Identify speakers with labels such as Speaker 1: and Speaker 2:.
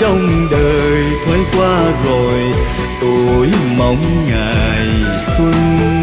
Speaker 1: trong đời thoáng qua rồi, tôi mong ngày xuân.